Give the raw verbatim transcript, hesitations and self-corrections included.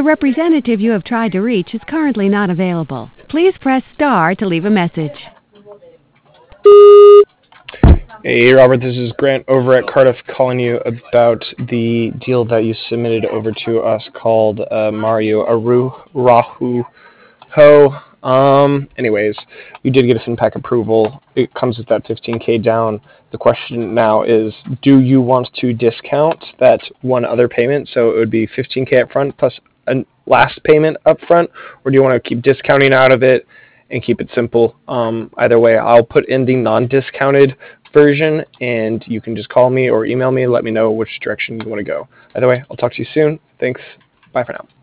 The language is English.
The representative you have tried to reach is currently not available. Please press star to leave a message. Hey Robert, this is Grant over at Cardiff calling you about the deal that you submitted over to us called uh, Mario Aru Rahu Ho. Um, anyways, you did get a FinPack approval. It comes with that fifteen K down. The question now is, do you want to discount that one other payment? So it would be fifteen K up front plus a last payment up front, or do you want to keep discounting out of it and keep it simple? Um, either way, I'll put in the non-discounted version, and you can just call me or email me and let me know which direction you want to go. Either way, I'll talk to you soon. Thanks. Bye for now.